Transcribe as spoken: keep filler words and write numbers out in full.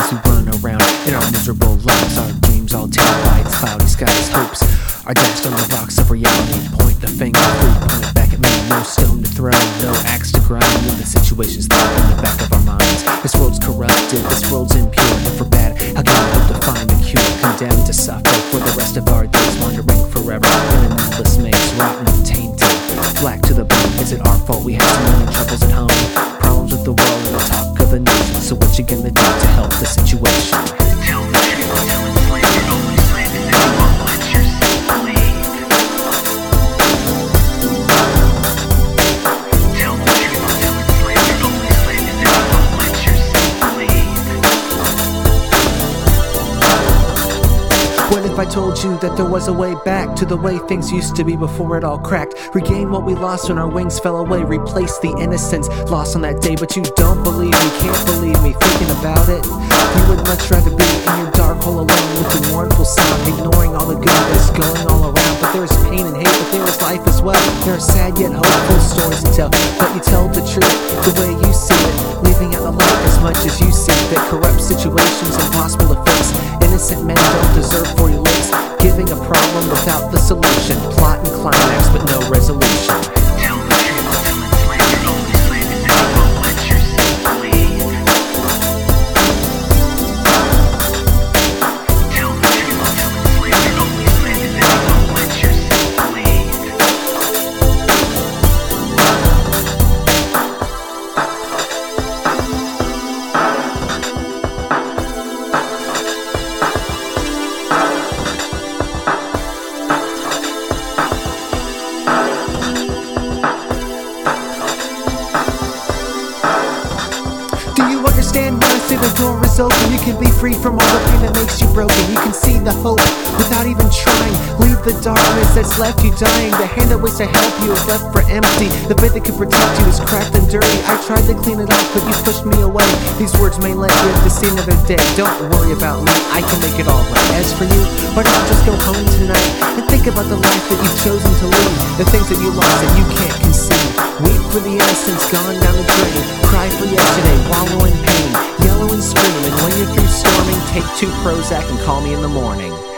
as we run around in our miserable lives. Our dreams all tainted by its cloudy skies. Hopes are dashed on the rocks of reality. Point the finger, point it back at me. No stone to throw, no axe to grind. When the situation's there in the back of our minds. This world's corrupted, this world's impure. If we're bad, how can we hope to find a cure? Condemned to suffer for the rest of our days, wandering forever in an endless maze, rotten and tainted, black to the bone. Is it our fault we have so many troubles at home? Problems with the world and the talk of the nation. So what you gonna do to help the situation? Tell the truth, tell enslave, you're only slave, and then you won't let yourself believe. Tell the truth, tell enslave, you're only slave, and then you won't let yourself believe. What if I told you that there was a way back to the way things used to be before it all cracked? Regain what we lost when our wings fell away, replace the innocence lost on that day. But you don't believe me, can't believe me, thinking about it. You would much rather be in your dark hole alone with the mournful sound, ignoring all the good that's going all around. But there is pain and hate, but there is life as well. There are sad yet hopeful stories to tell, but you tell the truth the way you see it, leaving out the light as much as you see that corrupt situations impossible to fix. Innocent men don't deserve forty licks, giving a problem without the solution. Plot and climax but no resolution. Tell the truth, tell enslave, you're only slave, and then you won't let yourself believe. Tell the truth, tell enslave, you're only slave, and then you won't let yourself believe. Do you understand when I say the door is open? You can be free from all the pain that makes you broken. You can see the hope without even trying. Leave the darkness that's left you dying. The hand that waits to help you is left for empty. The bit that could protect you is cracked and dirty. I tried to clean it up, but you pushed me away. These words may let you to see another day. Don't worry about me, I can make it all right. As for you, why don't you just go home tonight and think about the life that you've chosen to lead, the things that you lost that you can't conceive. Weep for the innocence gone down the drain. Cry for yesterday, wallow in pain, yellow and scream. And when you're through storming, take two Prozac and call me in the morning.